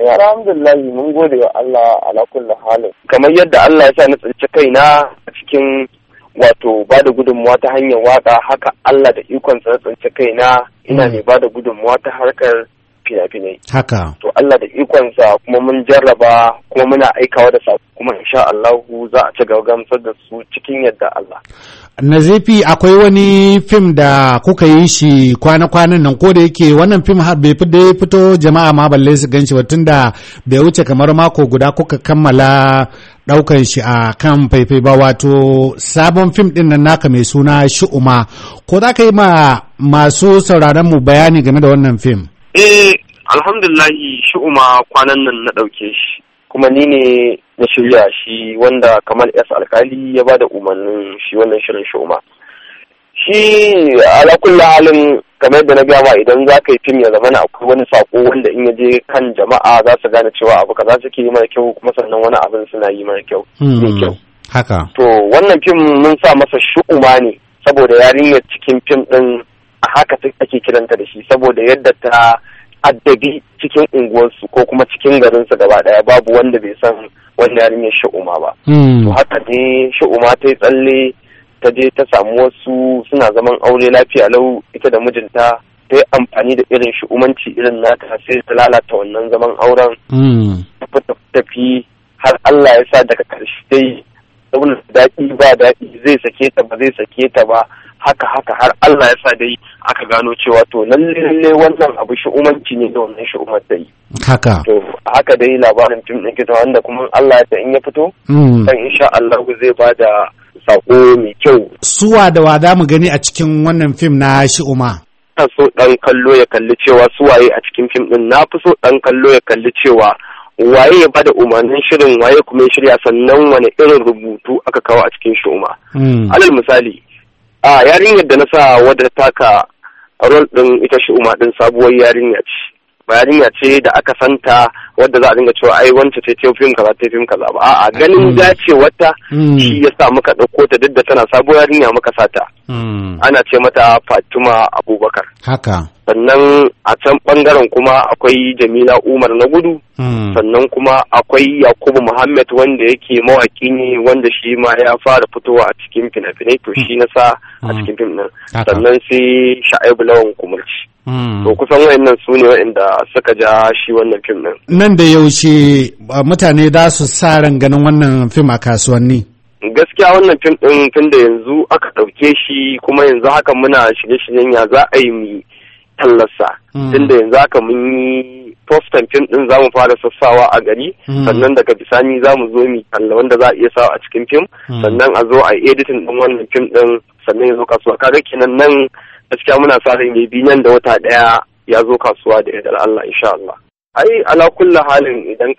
Alhamdulillah mun gode wa Allah ala kulli halin. Kamar yadda Allah ya sa na tsinci kaina a cikin wato ba da gudunmuwa ta hanyar waka, haka Allah da ikonsa na tsinci kaina ina ne ba da gudunmuwa ta harkar fina-finai. Haka. To Allah da ikonsa kuma mun jarraba kuma muna aikawa da sako kuma insha Allahu za a ci gamsar da su cikin yadda Allah. Nazifi, akwai wani fim da kuka yi shi kwana-kwanan nan, ko da yake wannan fim bai fito jama'a ma balle su ganshi ba, tunda bai wuce kamar mako guda kuka kammala daukan shi a kan faifai ba, wato sabon fim din nan naka mai suna Shu'uma. Ko za ka yi ma masu sauraron mu bayani game da wannan fim? Alhamdulillahi Shu'uma kwanan nan na dauke shi, kuma ni ne na shirya shi, wanda Kamal S Alkali ya bada umarnin shi wannan shirin Shu'uma. Shi ala kulli halin kamar yadda na gaya ma, idan za ka yi fim ya zama akwai wani sako wanda in ya je kan jama'a za su gane cewa abu kaza suke yi mara kyau, kuma sannan wani abin suna yi mara kyau. Haka. To wannan fim mun sa masa Shu'uma ne saboda yarinyar cikin fim din a haka ake kiranta da shi, saboda yadda ta addabi cikin unguwarsu ko kuma cikin garinsu gaba daya, babu wanda bai san wannan yarinyar Shu'uma ba. To haka ne Shu'uma ta yi tsalle ta je ta samu wasu suna zaman aure lafiya lau, ita da mijinta ta yi amfani da irin shu'umanci irin nata sai ta lalata wannan zaman auren. Tafi har Allah ya sa daga karshe dai saboda daɗi ba daɗi zai sake ta ba zai sake ta ba, haka har Allah ya sa dai aka gano cewa to lalle wannan abu shu'umanci ne da wannan shu'umar da yi. Haka. To haka dai labarin fim ɗin kita, wanda kuma Allah ya in ya fito dan insha Allah zai bada sako mai kyau. Suwa da wa za mu gani a cikin wannan fim na Shu'uma? Ina so ɗan kallo ya kalli cewa suwaye a cikin fim ɗin, na fi so ɗan kallo ya kalli cewa waye ya bada umarnin shirin, waye kuma ya shirya, sannan wani irin rubutu aka kawo a cikin Shu'uma. Alal misali, yarinyar da na sa wadda taka rol ɗin ita Shu'uma ɗin sabuwar yarinya ce. Ba yarinya ce da aka santa wadda za a dinga cewa ai wance ce ta fim kaza ta fim kaza ba, a'a ganin dace wata shi yasa muka ɗauko ta, duk da tana sabuwar yarinya muka sata. Ana ce mata Fatima Abubakar. Haka. Sannan a can bangaren kuma akwai Jamila Umar na gudu. Sannan kuma akwai Yakubu Muhammad wanda yake mawaki ne, wanda shi ma ya fara fitowa a cikin fina-finai, to shi na sa a cikin fim nan. Sannan sai Sha'ibu Lawan Kumurci. To kusan wayannan su ne wayanda suka ja shi wannan fim din. Nan da yaushe mutane da su sa ran ganin wannan fim a kasuwanni? Gaskiya wannan fim din tun da yanzu aka ɗauke shi, kuma yanzu haka muna shirye-shiryen ya za a yi mu tallarsa. Tun da yanzu haka mun yi postan fim din za mu fara sassawa a gari, sannan daga bisani za mu zo mu talla wanda za a iya sawa a cikin fim, sannan a zo a yi editing din wannan fim din, sannan ya zo kasuwa. Kaga kenan nan gaskiya muna sa ran yabi nan da wata daya ya zo kasuwa da yardar Allah insha Allah. Ai ala kulli halin idan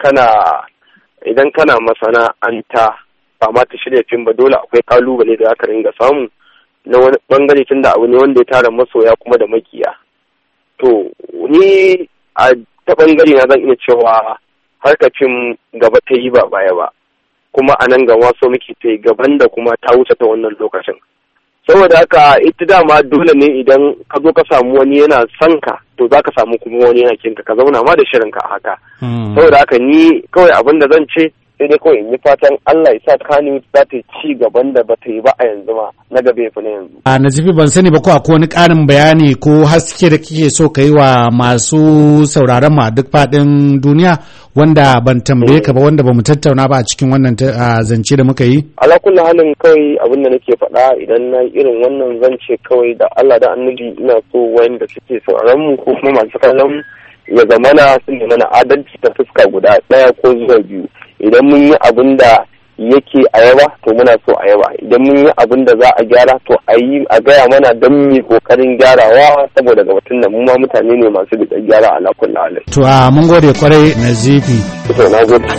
kana masana'anta ba ma ta shirya fim ba, dole akwai kalubale da aka ringa samu na wani bangare, tunda abu ne wanda ya tara masoya kuma da makiya. To ni a ta bangare na zan iya cewa harkar fim gaba ta yi ba baya ba, kuma a nan gaba so muke ta yi gaban da kuma ta wuce ta wannan lokacin. Saboda haka ita dama dole ne idan ka zo ka samu wani yana son ka, to za ka samu kuma wani yana kinka, ka zauna ma da shirinka a haka. Saboda haka ni kawai abin da zan ce sai dai kawai in yi fatan Allah ya sa Kano za ta ci gaban da ba ta yi ba a yanzu ma, na gaba ya fi na yanzu. Nazifi, ban sani ba ko akwai wani ƙarin bayani ko haske da kike so ka yi wa masu sauraron mu a duk faɗin duniya wanda ban tambaye ka ba, wanda ba mu tattauna ba a cikin wannan zance da muka yi? Ala kulli halin kawai abin da nake faɗa idan na irin wannan zance kawai da Allah da Annabi ina so wayanda suke sauraron mu ko kuma masu kallon ya zamana sun mana adalci ta fuska guda ɗaya ko zuwa biyu. Idan mun yi abin da yake a yaba to muna so a yaba, idan mun yi abin da za a gyara to a gaya mana don mu kokarin gyarawa, saboda ga batun nan mu ma mutane ne masu da gyara ala kulli halin. To mun gode kwarai Nazifi. To na gode.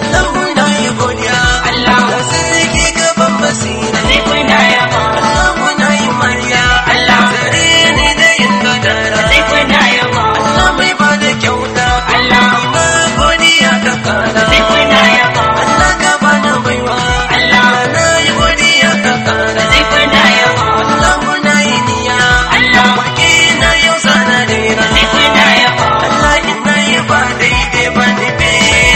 Baby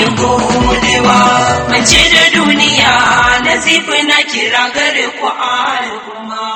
yi godewa mace da duniya nazifi na kira gare ku al'umma